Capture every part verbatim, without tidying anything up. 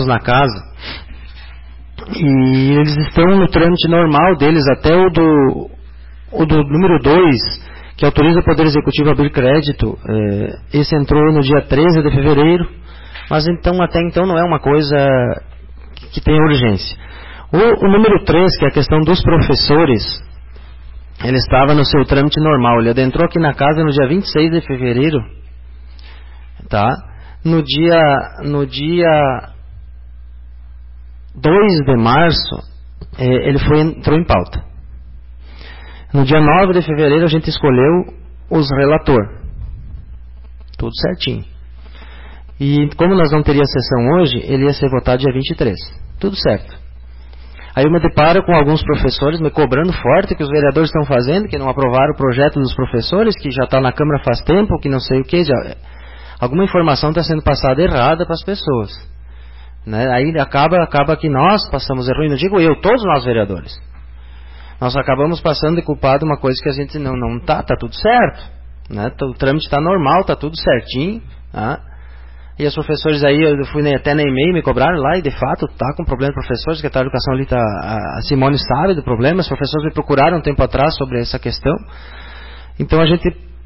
na casa, e eles estão no trâmite normal deles, até o do, o do número dois, que autoriza o Poder Executivo a abrir crédito. É, esse entrou no dia treze de fevereiro, mas então até então não é uma coisa que tem urgência. O, o número três, que é a questão dos professores, ele estava no seu trâmite normal. Ele adentrou aqui na casa no dia vinte e seis de fevereiro, tá? No dia, no dia dois de março, é, ele foi, entrou em pauta. No dia nove de fevereiro a gente escolheu os relator. Tudo certinho. E como nós não teríamos sessão hoje, ele ia ser votado dia vinte e três. Tudo certo. Aí eu me deparo com alguns professores me cobrando forte que os vereadores estão fazendo, que não aprovaram o projeto dos professores, que já está na Câmara faz tempo, que não sei o que. Já... Alguma informação está sendo passada errada para as pessoas. Né? Aí acaba, acaba que nós passamos erro, e não digo eu, todos nós vereadores. Nós acabamos passando de culpado uma coisa que a gente não não está, está tudo certo. Né? O trâmite está normal, está tudo certinho. Tá? E os professores aí, eu fui até na e-mail, me cobraram lá, e de fato está com problema de professores, a secretária de educação ali, tá, a Simone sabe do problema, os professores me procuraram um tempo atrás sobre essa questão. Então a gente,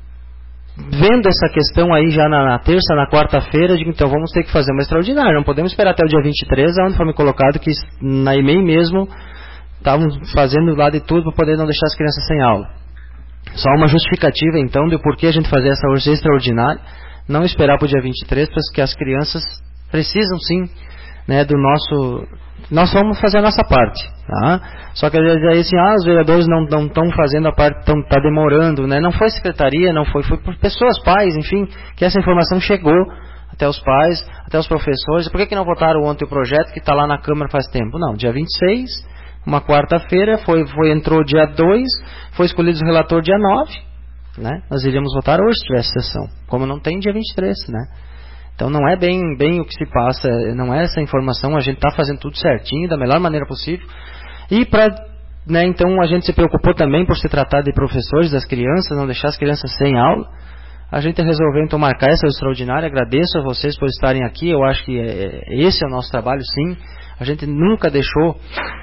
vendo essa questão aí já na, na terça, na quarta-feira, digo, então vamos ter que fazer uma extraordinária, não podemos esperar até o dia vinte e três, onde foi me colocado que na e-mail mesmo estavam fazendo lá de tudo para poder não deixar as crianças sem aula. Só uma justificativa então do porquê a gente fazer essa urgência extraordinária, não esperar para o dia vinte e três, porque as crianças precisam sim, né, do nosso... Nós vamos fazer a nossa parte, tá? Só que às vezes aí assim, ah, os vereadores não estão fazendo a parte, está demorando, né? Não foi secretaria, não foi, foi por pessoas, pais, enfim, que essa informação chegou até os pais, até os professores. Por que, que não votaram ontem o projeto que está lá na Câmara faz tempo? Não, dia vinte e seis, uma quarta-feira, foi, foi, entrou dia dois, foi escolhido o relator dia nove, né? Nós iríamos votar hoje se tivesse sessão, como não tem dia vinte e três, né? Então não é bem, bem o que se passa, não é essa informação, a gente está fazendo tudo certinho, da melhor maneira possível. E para, né, então a gente se preocupou também por se tratar de professores, das crianças, não deixar as crianças sem aula. A gente resolveu então marcar essa extraordinária. Agradeço a vocês por estarem aqui, eu acho que é, esse é o nosso trabalho, sim. A gente nunca deixou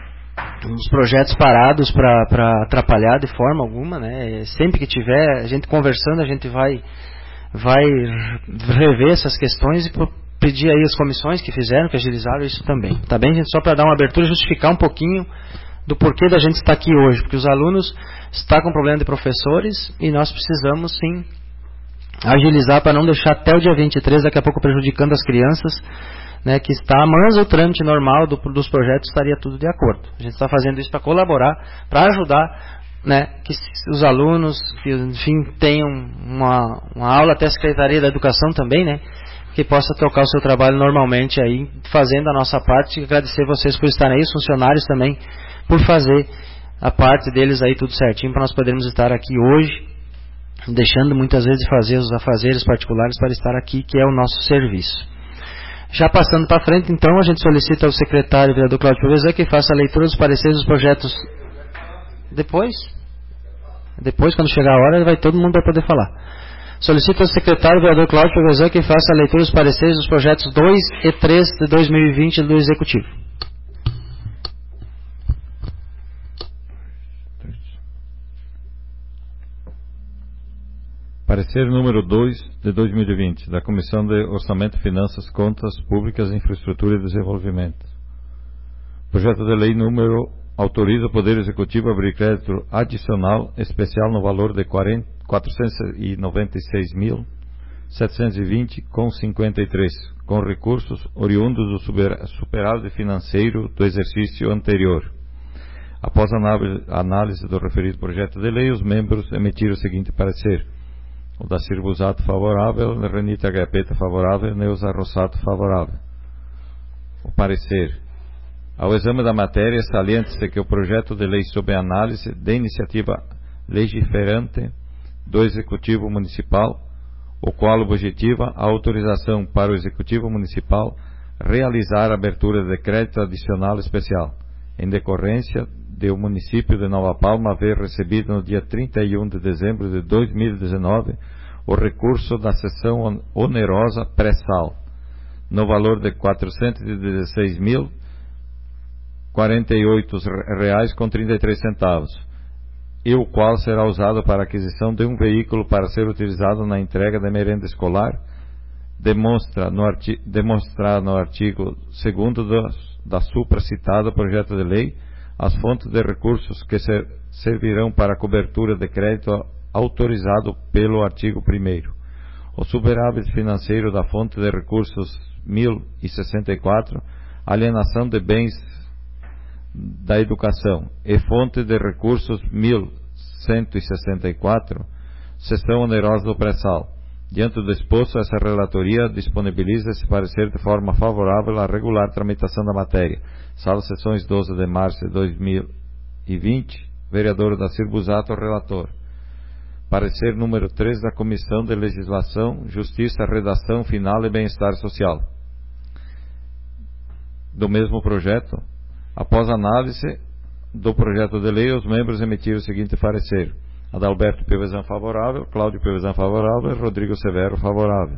os projetos parados para atrapalhar de forma alguma, né? Sempre que tiver a gente conversando, a gente vai, vai rever essas questões e pedir aí as comissões que fizeram, que agilizaram isso também. Tá bem, gente? Só para dar uma abertura e justificar um pouquinho do porquê da gente estar aqui hoje, porque os alunos estão com problema de professores e nós precisamos sim agilizar para não deixar até o dia vinte e três, daqui a pouco prejudicando as crianças, né, que está, mas o trâmite normal do, dos projetos estaria tudo de acordo. A gente está fazendo isso para colaborar, para ajudar, né, que os alunos, que, enfim, tenham uma, uma aula, até a Secretaria da Educação também, né, que possa tocar o seu trabalho normalmente aí, fazendo a nossa parte. Agradecer vocês por estarem aí, os funcionários também, por fazer a parte deles aí tudo certinho, para nós podermos estar aqui hoje, deixando muitas vezes de fazer os afazeres particulares para estar aqui, que é o nosso serviço. Já passando para frente, então, a gente solicita ao secretário, vereador Cláudio Provezan, que faça a leitura dos pareceres dos projetos. Depois? Depois, quando chegar a hora, vai, todo mundo vai poder falar. Solicita ao secretário, vereador Cláudio Provezan, que faça a leitura dos pareceres dos projetos dois e três de dois mil e vinte do Executivo. Parecer número dois de dois mil e vinte, da Comissão de Orçamento, Finanças, Contas Públicas, Infraestrutura e Desenvolvimento. Projeto de lei número autoriza o Poder Executivo a abrir crédito adicional especial no valor de quatrocentos e noventa e seis mil, setecentos e vinte vírgula cinquenta e três, com recursos oriundos do superávit financeiro do exercício anterior. Após a análise do referido projeto de lei, os membros emitiram o seguinte parecer: o Dacir Busato favorável, Renita Agapeta favorável, Neuza Rossato favorável. O parecer: ao exame da matéria, saliente-se que o projeto de lei sob análise de iniciativa legiferante do Executivo Municipal, o qual objetiva a autorização para o Executivo Municipal realizar a abertura de crédito adicional especial, em decorrência de o município de Nova Palma haver recebido no dia trinta e um de dezembro de dois mil e dezenove o recurso da cessão onerosa pré-sal no valor de quatrocentos e dezesseis mil, quarenta e oito reais com trinta e três centavos, e o qual será usado para a aquisição de um veículo para ser utilizado na entrega da merenda escolar, demonstra no artigo, demonstrar no artigo segundo do, da supracitado projeto de lei as fontes de recursos que ser, servirão para a cobertura de crédito autorizado pelo artigo primeiro. O superávit financeiro da fonte de recursos mil e sessenta e quatro, alienação de bens da educação, e fonte de recursos mil cento e sessenta e quatro, seção onerosa do pré-sal. Diante do exposto, essa relatoria disponibiliza esse parecer de forma favorável à regular tramitação da matéria. Sala Sessões doze de março de dois mil e vinte, vereador Odacir Busato, relator. Parecer número três da Comissão de Legislação, Justiça, Redação Final e Bem-Estar Social. Do mesmo projeto, após análise do projeto de lei, os membros emitiram o seguinte parecer: Adalberto Piovesan favorável, Cláudio Piovesan favorável, Rodrigo Severo favorável.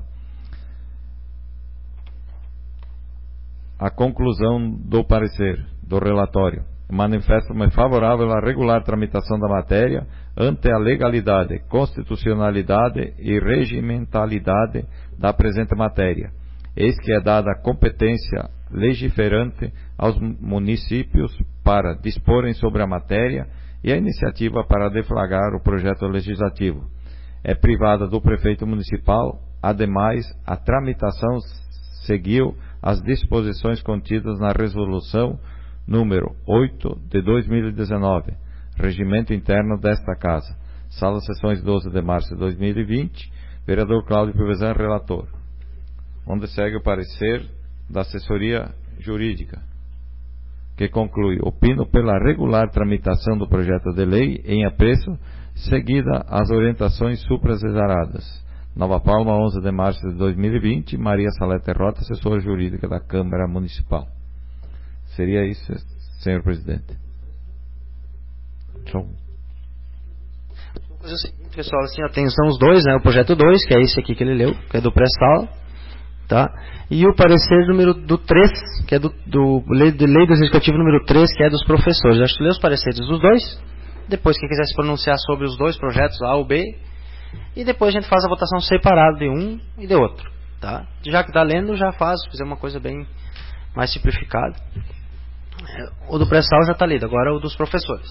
A conclusão do parecer do relatório: manifesto-me favorável à regular tramitação da matéria ante a legalidade, constitucionalidade e regimentalidade da presente matéria. Eis que é dada a competência legiferante aos municípios para disporem sobre a matéria e a iniciativa para deflagrar o projeto legislativo. É privada do prefeito municipal. Ademais, a tramitação seguiu as disposições contidas na resolução número oito de dois mil e dezenove, regimento interno desta casa. Sala Sessões doze de março de dois mil e vinte, vereador Cláudio Piovesan, relator. Onde segue o parecer da assessoria jurídica, que conclui: opino pela regular tramitação do projeto de lei em apreço, seguida as orientações supraexaradas. Nova Palma, onze de março de dois mil e vinte, Maria Salete Rota, assessora jurídica da Câmara Municipal. Seria isso, senhor presidente. Tchau. Vou fazer o seguinte, pessoal, assim, atenção os dois, né? O projeto dois, que é esse aqui que ele leu, que é do pré-sal, tá? E o parecer número do três, que é do, do lei, de lei do executivo número três, que é dos professores. Eu acho que lê os pareceres dos dois, depois quem quiser se pronunciar sobre os dois projetos, A ou B, e depois a gente faz a votação separada de um e de outro, tá? Já que está lendo, já faz, fazer uma coisa bem mais simplificada. O do pré-sal já está lido, agora o dos professores.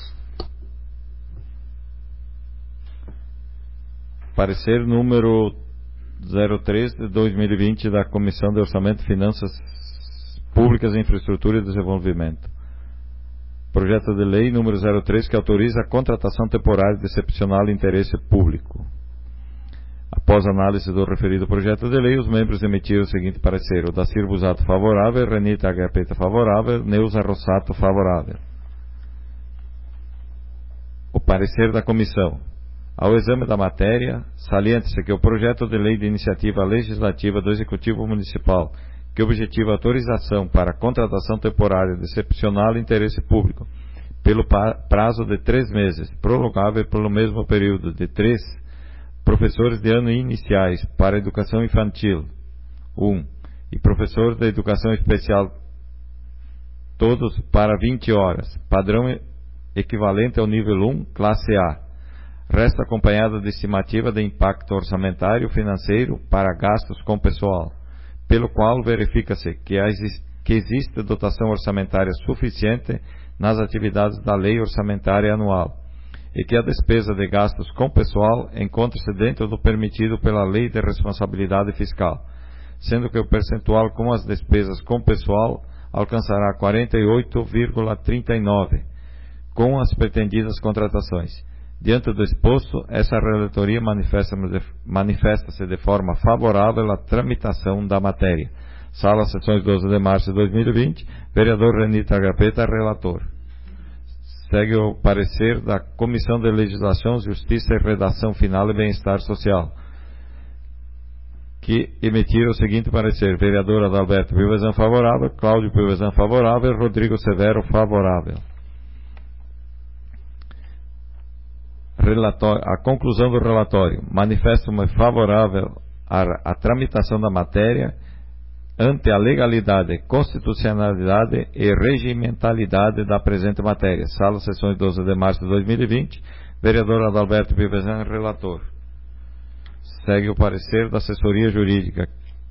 Parecer número zero três de dois mil e vinte da Comissão de Orçamento, Finanças Públicas, Infraestrutura e Desenvolvimento. Projeto de lei número zero três, que autoriza a contratação temporária de excepcional interesse público. Após análise do referido projeto de lei, os membros emitiram o seguinte parecer: Odacir Busato favorável, Renita Agapeta favorável, Neuza Rossato favorável. O parecer da comissão: ao exame da matéria, salienta-se que o projeto de lei de iniciativa legislativa do Executivo Municipal, que objetiva a autorização para a contratação temporária de excepcional interesse público, pelo prazo de três meses, prorrogável pelo mesmo período de três, professores de ano iniciais para educação infantil, um, e professores de educação especial, todos para vinte horas, padrão equivalente ao nível um, classe A. Resta acompanhada de estimativa de impacto orçamentário financeiro para gastos com pessoal, pelo qual verifica-se que, que existe dotação orçamentária suficiente nas atividades da Lei Orçamentária Anual, e que a despesa de gastos com pessoal encontra-se dentro do permitido pela Lei de Responsabilidade Fiscal, sendo que o percentual com as despesas com pessoal alcançará quarenta e oito vírgula trinta e nove por cento, com as pretendidas contratações. Diante do exposto, essa relatoria manifesta-se de forma favorável à tramitação da matéria. Sala Sessões doze de março de dois mil e vinte, vereador Renita Agapeta, relator. Segue o parecer da Comissão de Legislação, Justiça e Redação Final e Bem-Estar Social, que emitiram o seguinte parecer: vereador Adalberto Piovesan favorável, Cláudio Piovesan favorável, Rodrigo Severo favorável. Relatório, a conclusão do relatório: manifesto-me favorável à, à tramitação da matéria ante a legalidade, constitucionalidade e regimentalidade da presente matéria. Sala, sessões doze de março de dois mil e vinte. Vereador Adalberto Pivezan, relator. Segue o parecer da assessoria jurídica,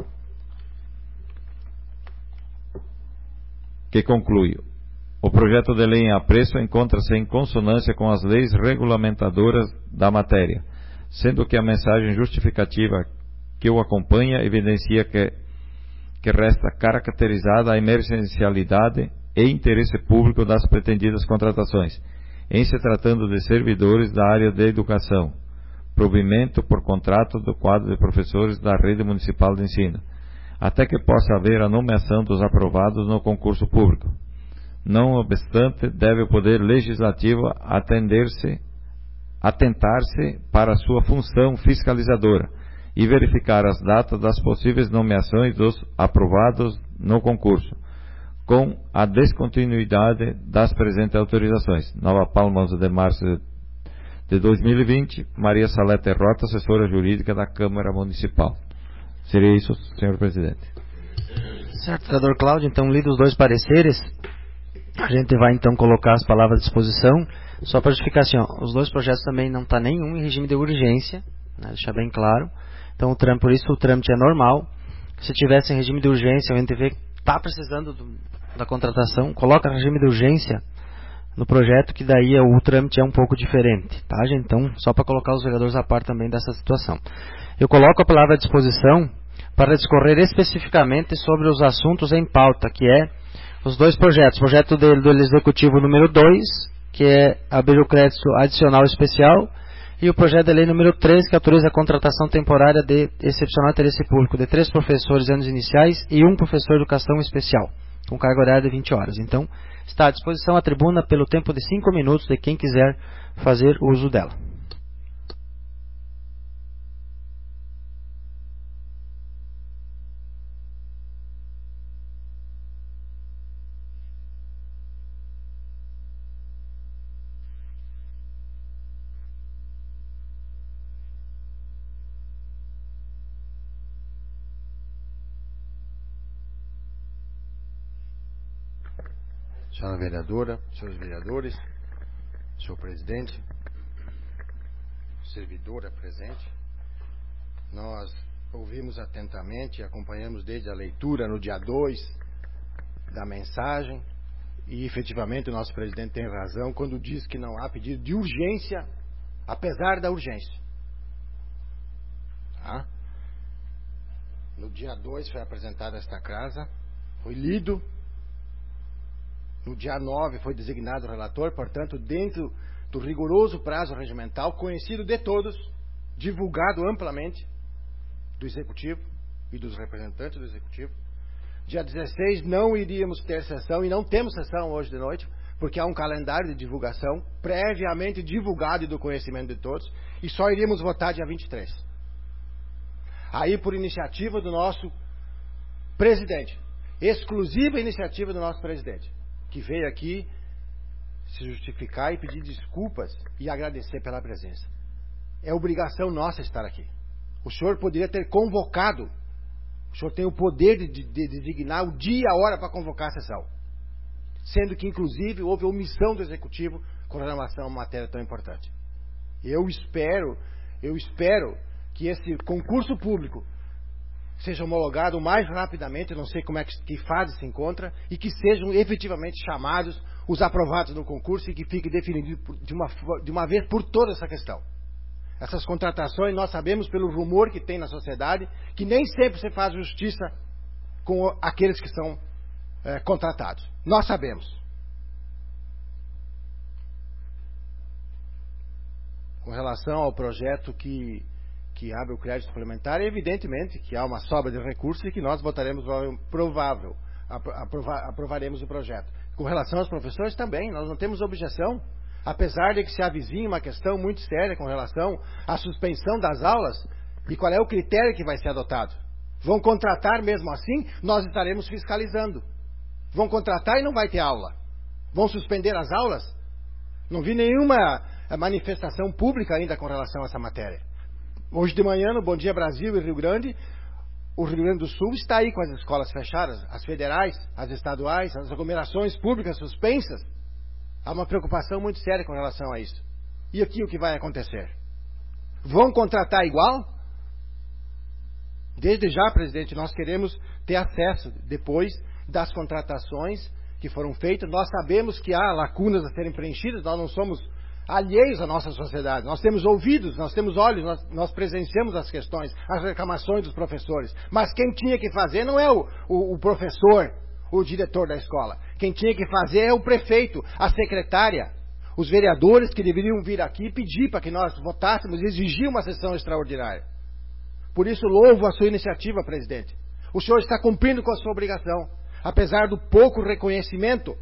que conclui: o projeto de lei em apreço encontra-se em consonância com as leis regulamentadoras da matéria, sendo que a mensagem justificativa que o acompanha evidencia que, que resta caracterizada a emergencialidade e interesse público das pretendidas contratações, em se tratando de servidores da área de educação, provimento por contrato do quadro de professores da rede municipal de ensino, até que possa haver a nomeação dos aprovados no concurso público. Não obstante, deve o Poder Legislativo atender-se, atentar-se para a sua função fiscalizadora e verificar as datas das possíveis nomeações dos aprovados no concurso, com a descontinuidade das presentes autorizações. Nova Palma, onze de março de dois mil e vinte, Maria Salete Rota, assessora jurídica da Câmara Municipal. Seria isso, senhor presidente. Certo, vereador Cláudio. Então, lidos os dois pareceres, a gente vai então colocar as palavras à disposição. Só para justificar assim, ó, os dois projetos também não está nenhum em regime de urgência, né, deixar bem claro. Então, o trâmite, por isso o trâmite é normal. Se tivesse em regime de urgência, o N T V está precisando do, da contratação, coloca regime de urgência no projeto, que daí é, o trâmite é um pouco diferente, tá, gente? Então, só para colocar os vereadores a par também dessa situação. Eu coloco a palavra à disposição para discorrer especificamente sobre os assuntos em pauta, que é os dois projetos. O projeto do, do Executivo número dois, que é abrir o crédito adicional especial, e o projeto de lei número três, que autoriza a contratação temporária de excepcional interesse público de três professores de anos iniciais e um professor de educação especial, com carga horária de vinte horas. Então, está à disposição a tribuna pelo tempo de cinco minutos de quem quiser fazer uso dela. Senhora vereadora, senhores vereadores, senhor presidente, servidora presente, nós ouvimos atentamente e acompanhamos desde a leitura no dia dois da mensagem, e efetivamente o nosso presidente tem razão quando diz que não há pedido de urgência, apesar da urgência. Tá? No dia dois foi apresentada esta casa, foi lido. No dia nove foi designado o relator, portanto, dentro do rigoroso prazo regimental, conhecido de todos, divulgado amplamente do Executivo e dos representantes do Executivo. Dia dezesseis não iríamos ter sessão, e não temos sessão hoje de noite, porque há um calendário de divulgação previamente divulgado e do conhecimento de todos, e só iríamos votar dia vinte e três. Aí, por iniciativa do nosso presidente, exclusiva iniciativa do nosso presidente, que veio aqui se justificar e pedir desculpas e agradecer pela presença. É obrigação nossa estar aqui. O senhor poderia ter convocado, o senhor tem o poder de, de, de designar o dia e a hora para convocar a sessão, sendo que, inclusive, houve omissão do Executivo com relação a uma matéria tão importante. Eu espero, eu espero que esse concurso público seja homologado o mais rapidamente, eu não sei como é que, que fase se encontra, e que sejam efetivamente chamados os aprovados no concurso e que fique definido de uma, de uma vez por toda essa questão. Essas contratações, nós sabemos pelo rumor que tem na sociedade, que nem sempre se faz justiça com aqueles que são é, contratados. Nós sabemos. Com relação ao projeto que que abre o crédito suplementar, evidentemente que há uma sobra de recursos e que nós votaremos provável, aprova, aprovaremos o projeto. Com relação aos professores também, nós não temos objeção, apesar de que se avizinha uma questão muito séria com relação à suspensão das aulas, e qual é o critério que vai ser adotado. Vão contratar mesmo assim, nós estaremos fiscalizando. Vão contratar e não vai ter aula. Vão suspender as aulas? Não vi nenhuma manifestação pública ainda com relação a essa matéria. Hoje de manhã, no Bom Dia Brasil e Rio Grande, o Rio Grande do Sul está aí com as escolas fechadas, as federais, as estaduais, as aglomerações públicas suspensas. Há uma preocupação muito séria com relação a isso. E aqui o que vai acontecer? Vão contratar igual? Desde já, presidente, nós queremos ter acesso, depois das contratações que foram feitas. Nós sabemos que há lacunas a serem preenchidas, nós não somos alheios à nossa sociedade. Nós temos ouvidos, nós temos olhos, nós, nós presenciamos as questões, as reclamações dos professores. Mas quem tinha que fazer não é o, o, o professor, o diretor da escola. Quem tinha que fazer é o prefeito, a secretária, os vereadores que deveriam vir aqui e pedir para que nós votássemos e exigir uma sessão extraordinária. Por isso louvo a sua iniciativa, presidente. O senhor está cumprindo com a sua obrigação, apesar do pouco reconhecimento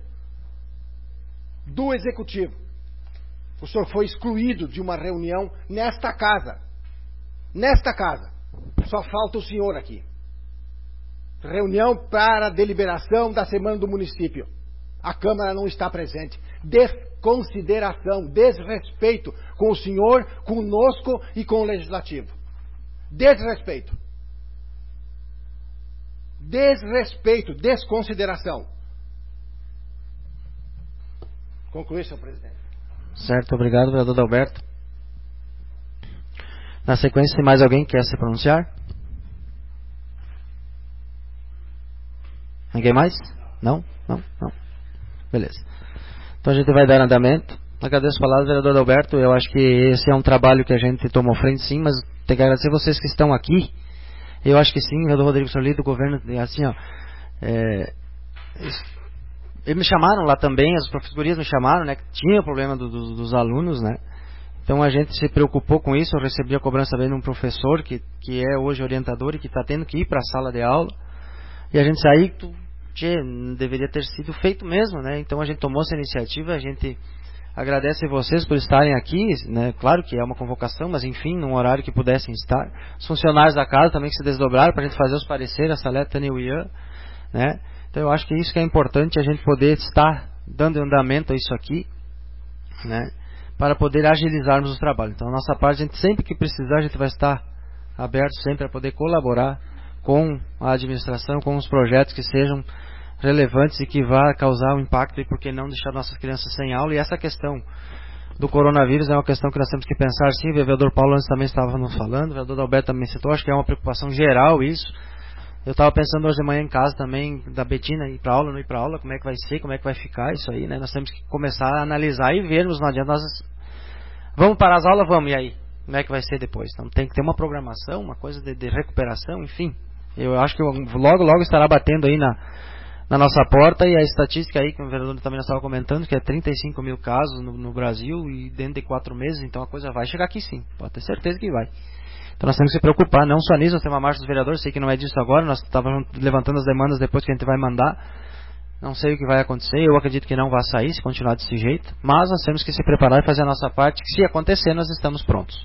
do executivo. O senhor foi excluído de uma reunião nesta casa. Nesta casa. Só falta o senhor aqui. Reunião para deliberação da semana do município. A Câmara não está presente. Desconsideração, desrespeito com o senhor, conosco e com o Legislativo. Desrespeito. Desrespeito, desconsideração. Concluí, senhor presidente. Certo, obrigado, vereador Adalberto. Na sequência, tem mais alguém que quer se pronunciar? Ninguém mais? Não? Não? Não. Beleza. Então a gente vai dar andamento. Agradeço a palavra, vereador Adalberto. Eu acho que esse é um trabalho que a gente tomou frente, sim, mas tenho que agradecer vocês que estão aqui. Eu acho que sim, vereador Rodrigo Solito, do governo, assim, ó. É, eles me chamaram lá também, as professorias me chamaram, né, que tinha o problema do, do, dos alunos, né. Então a gente se preocupou com isso. Eu recebi a cobrança bem de um professor que, que é hoje orientador e que está tendo que ir para a sala de aula. E a gente saiu, tchê, deveria ter sido feito mesmo, né. Então a gente tomou essa iniciativa, a gente agradece a vocês por estarem aqui, né? Claro que é uma convocação, mas enfim, num horário que pudessem estar. Os funcionários da casa também que se desdobraram para a gente fazer os pareceres, a Saleta, Tânia e o Ian, né? Então eu acho que isso que é importante, a gente poder estar dando andamento a isso aqui, né? Para poder agilizarmos os trabalhos. Então a nossa parte, a gente, sempre que precisar, a gente vai estar aberto sempre a poder colaborar com a administração, com os projetos que sejam relevantes e que vá causar um impacto e por que não deixar nossas crianças sem aula. E essa questão do coronavírus é uma questão que nós temos que pensar, sim. O vereador Paulo antes também estava nos falando, o vereador Alberto também citou, acho que é uma preocupação geral isso. Eu estava pensando hoje de manhã em casa também, da Betina ir para aula, não ir para aula, como é que vai ser, como é que vai ficar isso aí, né? Nós temos que começar a analisar e vermos, não adianta nós... Vamos para as aulas, vamos, e aí? Como é que vai ser depois? Então tem que ter uma programação, uma coisa de, de recuperação, enfim. Eu acho que logo, logo estará batendo aí na... na nossa porta, e a estatística aí que o vereador também estava comentando, que é trinta e cinco mil casos no, no Brasil e dentro de quatro meses, então a coisa vai chegar aqui sim, pode ter certeza que vai. Então nós temos que se preocupar, não só nisso. Nós temos uma marcha dos vereadores, sei que não é disso agora, nós estávamos levantando as demandas depois que a gente vai mandar, não sei o que vai acontecer, eu acredito que não vai sair se continuar desse jeito, mas nós temos que se preparar e fazer a nossa parte, que se acontecer nós estamos prontos.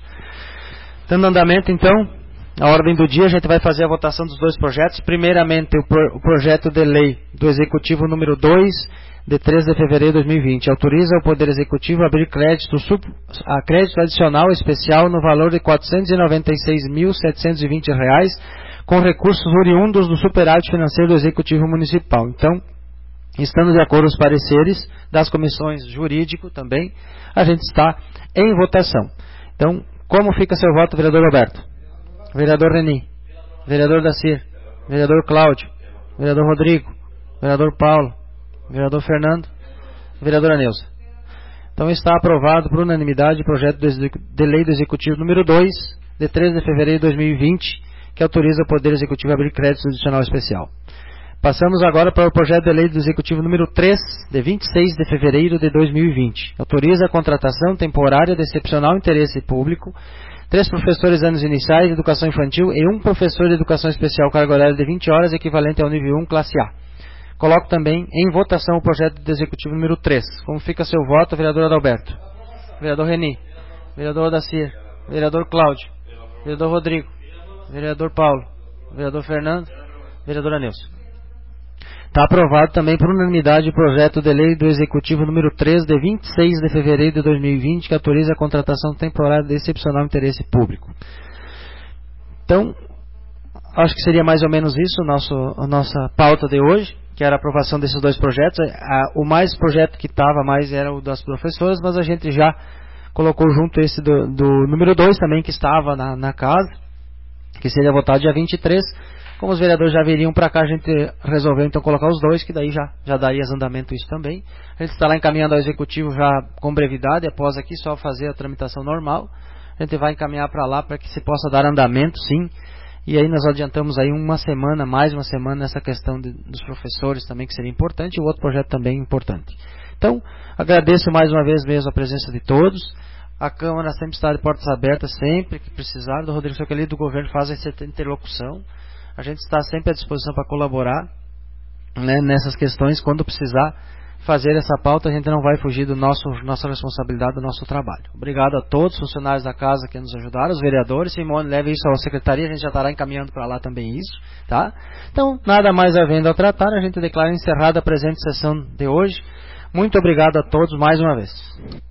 Dando andamento então, a ordem do dia, a gente vai fazer a votação dos dois projetos. Primeiramente, o, pro, o projeto de lei do Executivo número dois, de três de fevereiro de dois mil e vinte. Autoriza o Poder Executivo a abrir crédito, sub, a crédito adicional especial no valor de quatrocentos e noventa e seis mil, setecentos e vinte reais, com recursos oriundos do superávit financeiro do Executivo Municipal. Então, estando de acordo os pareceres das comissões jurídico também, a gente está em votação. Então, como fica seu voto, vereador Roberto? Vereador Reni, vereador Dacir, vereador Cláudio, vereador Rodrigo, vereador Paulo, vereador Fernando, vereadora Neuza. Então está aprovado por unanimidade o projeto de lei do Executivo número dois, de três de fevereiro de dois mil e vinte, que autoriza o Poder Executivo a abrir crédito adicional especial. Passamos agora para o projeto de lei do Executivo número três, de vinte e seis de fevereiro de dois mil e vinte. Autoriza a contratação temporária de excepcional interesse público, três professores anos iniciais de educação infantil e um professor de educação especial carga horária de vinte horas, equivalente ao nível um, classe A. Coloco também em votação o projeto do Executivo número três. Como fica seu voto, vereador Adalberto? Vereador Reni, vereador Dacir, vereador Cláudio, vereador Rodrigo, vereador Paulo, vereador Fernando, vereadora Neuza. Está aprovado também por unanimidade o projeto de lei do Executivo número três, de vinte e seis de fevereiro de dois mil e vinte, que autoriza a contratação temporária de excepcional interesse público. Então, acho que seria mais ou menos isso o nosso, a nossa pauta de hoje, que era a aprovação desses dois projetos. A, o mais projeto que estava mais era o das professoras, mas a gente já colocou junto esse do, do número dois também, que estava na, na casa, que seria votado dia vinte e três. Como os vereadores já viriam para cá, a gente resolveu então colocar os dois, que daí já, já daria andamento isso também. A gente está lá encaminhando ao executivo já com brevidade, após aqui só fazer a tramitação normal. A gente vai encaminhar para lá para que se possa dar andamento, sim. E aí nós adiantamos aí uma semana, mais uma semana, nessa questão de, dos professores também, que seria importante, e o outro projeto também importante. Então, agradeço mais uma vez mesmo a presença de todos. A Câmara sempre está de portas abertas, sempre que precisar. Do Rodrigo Soqueli, do governo, faz essa interlocução. A gente está sempre à disposição para colaborar, né, nessas questões. Quando precisar fazer essa pauta, a gente não vai fugir do nosso nossa responsabilidade, do nosso trabalho. Obrigado a todos os funcionários da casa que nos ajudaram, os vereadores. Simone, leve isso à secretaria, a gente já estará encaminhando para lá também isso, tá? Então, nada mais havendo a tratar, a gente declara encerrada a presente sessão de hoje. Muito obrigado a todos mais uma vez.